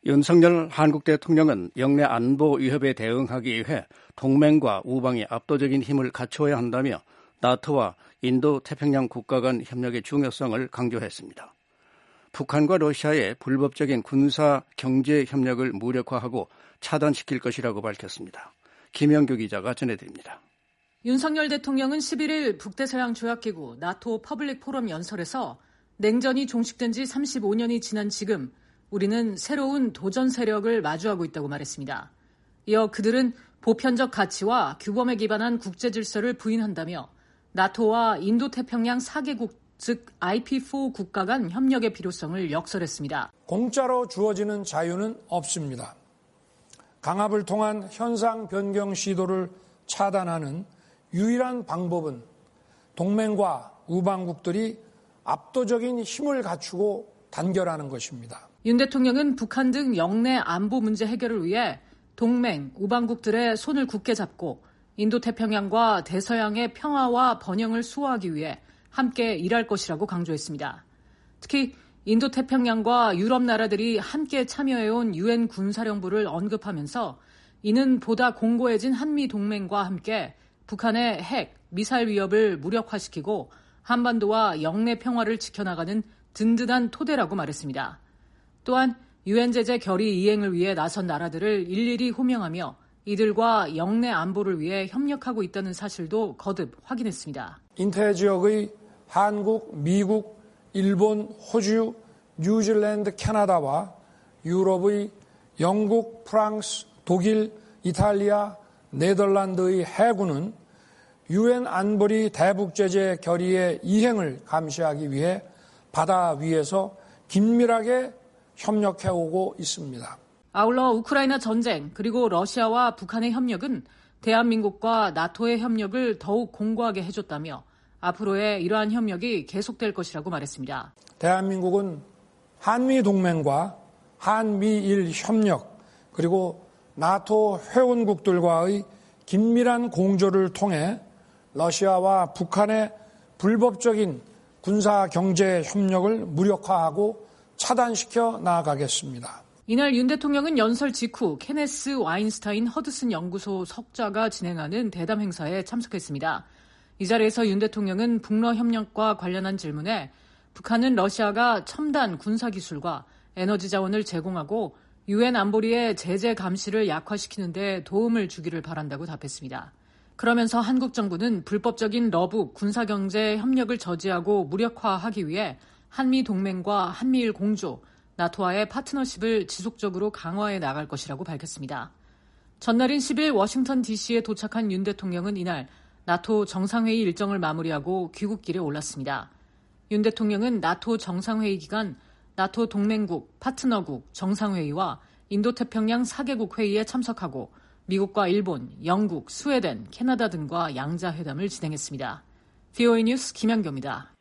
윤석열 한국 대통령은 영내 안보 위협에 대응하기 위해 동맹과 우방이 압도적인 힘을 갖춰야 한다며 나토와 인도 태평양 국가 간 협력의 중요성을 강조했습니다. 북한과 러시아의 불법적인 군사 경제 협력을 무력화하고 차단시킬 것이라고 밝혔습니다. 김영규 기자가 전해드립니다. 윤석열 대통령은 11일 북대서양 조약기구 나토 퍼블릭 포럼 연설에서 냉전이 종식된 지 35년이 지난 지금 우리는 새로운 도전 세력을 마주하고 있다고 말했습니다. 이어 그들은 보편적 가치와 규범에 기반한 국제 질서를 부인한다며 나토와 인도태평양 4개국 즉 IP4 국가 간 협력의 필요성을 역설했습니다. 공짜로 주어지는 자유는 없습니다. 강압을 통한 현상 변경 시도를 차단하는 유일한 방법은 동맹과 우방국들이 압도적인 힘을 갖추고 단결하는 것입니다. 윤 대통령은 북한 등 영내 안보 문제 해결을 위해 동맹, 우방국들의 손을 굳게 잡고 인도태평양과 대서양의 평화와 번영을 수호하기 위해 함께 일할 것이라고 강조했습니다. 특히 인도태평양과 유럽 나라들이 함께 참여해온 유엔 군사령부를 언급하면서 이는 보다 공고해진 한미동맹과 함께 북한의 핵, 미사일 위협을 무력화시키고 한반도와 영내 평화를 지켜나가는 든든한 토대라고 말했습니다. 또한 유엔 제재 결의 이행을 위해 나선 나라들을 일일이 호명하며 이들과 영내 안보를 위해 협력하고 있다는 사실도 거듭 확인했습니다. 인태 지역의 한국, 미국, 일본, 호주, 뉴질랜드, 캐나다와 유럽의 영국, 프랑스, 독일, 이탈리아, 네덜란드의 해군은 유엔 안보리 대북제재 결의의 이행을 감시하기 위해 바다 위에서 긴밀하게 협력해오고 있습니다. 아울러 우크라이나 전쟁 그리고 러시아와 북한의 협력은 대한민국과 나토의 협력을 더욱 공고하게 해줬다며 앞으로의 이러한 협력이 계속될 것이라고 말했습니다. 대한민국은 한미동맹과 한미일 협력 그리고 나토 회원국들과의 긴밀한 공조를 통해 러시아와 북한의 불법적인 군사 경제 협력을 무력화하고 차단시켜 나아가겠습니다. 이날 윤 대통령은 연설 직후 케네스 와인스타인 허드슨 연구소 석좌가 진행하는 대담 행사에 참석했습니다. 이 자리에서 윤 대통령은 북러 협력과 관련한 질문에 북한은 러시아가 첨단 군사기술과 에너지 자원을 제공하고 유엔 안보리의 제재 감시를 약화시키는 데 도움을 주기를 바란다고 답했습니다. 그러면서 한국 정부는 불법적인 러북 군사경제 협력을 저지하고 무력화하기 위해 한미 동맹과 한미일 공조, 나토와의 파트너십을 지속적으로 강화해 나갈 것이라고 밝혔습니다. 전날인 10일 워싱턴 DC에 도착한 윤 대통령은 이날 나토 정상회의 일정을 마무리하고 귀국길에 올랐습니다. 윤 대통령은 나토 정상회의 기간 나토 동맹국, 파트너국 정상회의와 인도태평양 4개국 회의에 참석하고 미국과 일본, 영국, 스웨덴, 캐나다 등과 양자회담을 진행했습니다. VOA 뉴스 김양교입니다.